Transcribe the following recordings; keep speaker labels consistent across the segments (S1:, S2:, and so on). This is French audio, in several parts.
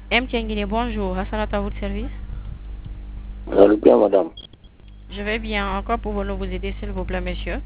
S1: M. Tienguine, bonjour. Hassanat à votre service.
S2: Vous allez bien, madame?
S1: Je vais bien. Encore pouvons-nous vous aider, s'il vous plaît, monsieur?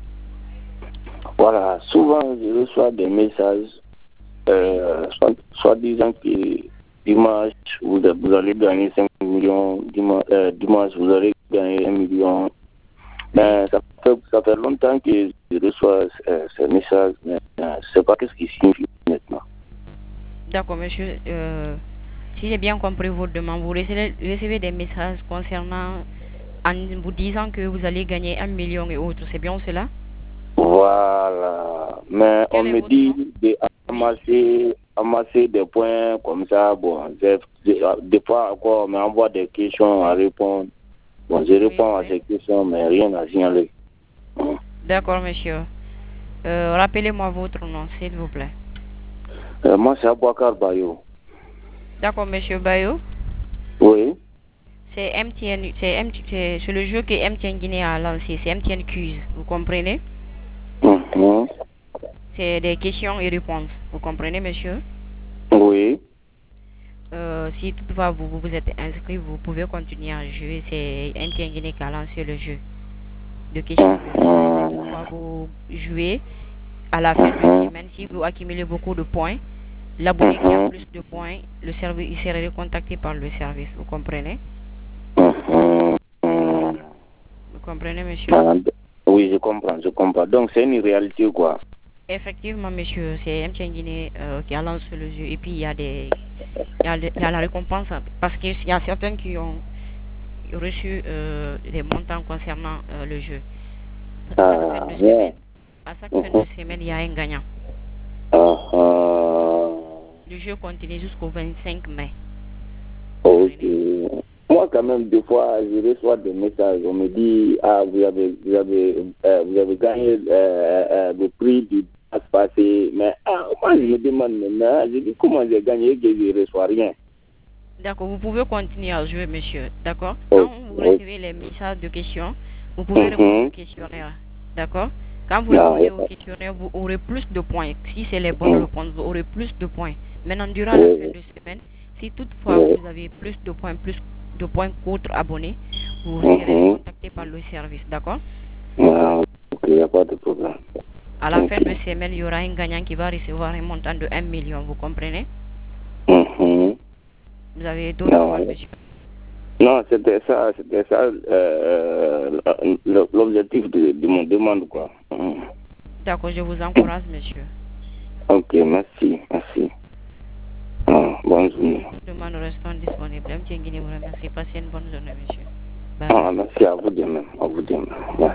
S2: Voilà, souvent je reçois des messages,
S1: Oui.
S2: soit disant que dimanche vous allez gagner 5 millions, dimanche vous allez gagner 1 million.
S1: Oui.
S2: Mais ça fait longtemps que je reçois ces messages, mais je ne sais pas ce qu'ils signifient maintenant.
S1: D'accord, monsieur. Si j'ai bien compris votre demande, vous recevez des messages concernant, en vous disant que vous allez gagner 1 million et autres. C'est bien cela?
S2: Voilà, mais on
S1: Quel est
S2: me
S1: votre nom?
S2: dit
S1: Oui.
S2: amasser des points comme ça. Bon, des fois encore, on m'envoie des questions à
S1: Oui.
S2: répondre. Bon, je
S1: Oui,
S2: réponds à
S1: oui.
S2: ces questions, mais rien à signaler.
S1: D'accord, monsieur. Rappelez-moi votre nom, s'il vous plaît.
S2: Moi, c'est Abouakar Bayo.
S1: D'accord, monsieur Bayo.
S2: Oui.
S1: C'est MTN, c'est le jeu que MTN Guinée a lancé, c'est MTN Quiz, vous comprenez?
S2: Mhm.
S1: C'est des questions et réponses, vous comprenez, monsieur?
S2: Oui.
S1: Si toutefois vous êtes inscrit, vous pouvez continuer à jouer. C'est MTN Guinée qui a lancé le jeu de questions et réponses. Si
S2: Mhm.
S1: toutefois vous jouez, à la fin de
S2: Mhm.
S1: semaine, si vous accumulez beaucoup de points, l'abonné qui a
S2: Mhm.
S1: plus de points, le service, il sera contacté par le service, vous comprenez?
S2: Mhm.
S1: Vous comprenez, monsieur?
S2: Ah, oui, je comprends, je comprends. Donc, c'est une réalité, quoi.
S1: Effectivement, monsieur, c'est MTN Guinée qui a lancé le jeu. Et puis, il y a la récompense parce qu'il y a certains qui ont reçu des montants concernant le jeu. À chaque fin
S2: Ah,
S1: de
S2: ouais.
S1: semaine, à chaque fin de
S2: Mhm.
S1: semaine, il y a un gagnant.
S2: Ah, ah.
S1: Le jeu continue jusqu'au 25 mai. Vous
S2: Ok.
S1: comprenez?
S2: Moi, quand même, des fois, je reçois des messages. On me dit, ah, vous avez gagné le prix du passe passé. Mais moi, je me
S1: Oui.
S2: demande maintenant, je dis, comment j'ai gagné et que je ne reçois rien?
S1: D'accord, vous pouvez continuer à jouer, monsieur. D'accord? Quand
S2: Ok.
S1: vous
S2: Ok.
S1: recevez les messages de questions, vous pouvez répondre au
S2: Mhm.
S1: questionnaire. D'accord? Quand vous
S2: Ah,
S1: répondez
S2: ouais.
S1: au questionnaire, vous aurez plus de points. Si c'est les bonnes
S2: Mhm.
S1: réponses, vous aurez plus de points. Maintenant, durant la fin
S2: Oui,
S1: de semaine, si toutefois
S2: oui.
S1: vous avez plus de points qu'autres abonnés, vous serez
S2: Mhm.
S1: contacté par le service. D'accord?
S2: Ah, ok, il n'y a pas de problème.
S1: À la fin
S2: Ok.
S1: de semaine, il y aura un gagnant qui va recevoir un montant de 1 million. Vous comprenez?
S2: Mhm.
S1: Vous avez d'autres
S2: Non,
S1: demandes, monsieur?
S2: non, c'était ça l'objectif de mon demande, quoi. Mhm.
S1: D'accord, je vous encourage, monsieur.
S2: Ok, merci, merci. Ah, bonne
S1: Pour
S2: journée.
S1: toute demande restant disponible. M. Tienguini vous remercie. Passez une bonne journée, monsieur. Bye
S2: Ah,
S1: bye.
S2: merci à vous de même, à vous de même. Ouais.